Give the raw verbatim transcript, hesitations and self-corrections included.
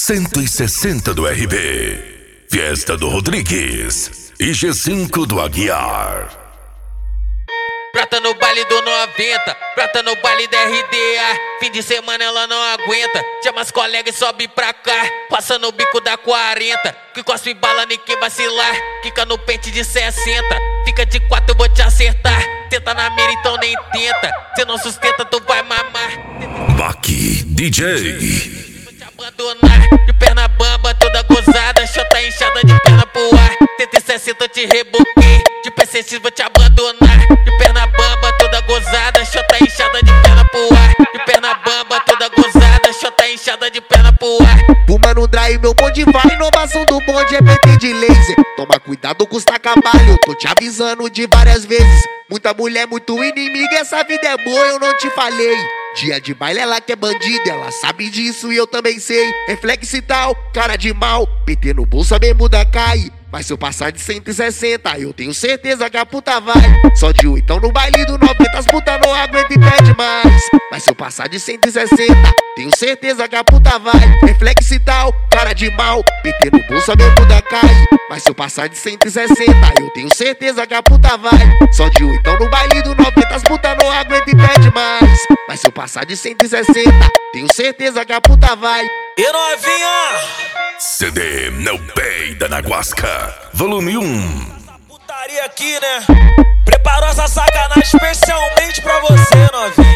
cento e sessenta do R B, Fiesta do Rodrigues e G cinco do Aguiar. Prata no baile do noventa, prata no baile da R D A. Fim de semana ela não aguenta, chama as colegas e sobe pra cá. Passa no bico da quarenta, que cospe bala nem quem vacilar. Quica no pente de sessenta, fica de quatro eu vou te acertar. Tenta na mira então nem tenta, cê não sustenta tu vai mamar. Maqui D J. Vou te abandonar, de perna bamba toda gozada. Xota inchada de perna pro ar, cento e sessenta eu te reboquei. De P C X vou te abandonar, de perna bamba toda gozada. Xota inchada de perna pro ar, de perna bamba toda gozada. Xota inchada de perna pro ar. Puma no drive, meu bonde vai. Inovação do bonde é P T de laser. Toma cuidado com os tacabalho, tô te avisando de várias vezes. Muita mulher, muito inimiga, essa vida é boa, eu não te falei. Dia de baile ela que é bandida, ela sabe disso e eu também sei. Reflexo e tal, cara de mal, P T no bolso a bermuda cai. Mas se eu passar de cento e sessenta, eu tenho certeza que a puta vai. Só de oitão no baile do noventa, as puta não aguenta e pede mais. Mas se eu passar de cento e sessenta, tenho certeza que a puta vai. Reflexo e tal, cara de mal, P T no bolso a bermuda cai. Mas se eu passar de cento e sessenta, eu tenho certeza que a puta vai. Só de oitão no baile do noventa, as puta não aguenta e pede mais. Mas se eu passar de cento e sessenta, tenho certeza que a puta vai. E novinha, C D Não Peida na Guasca, volume um. putaria aqui, né? Preparou essa sacanagem especialmente pra você, novinha.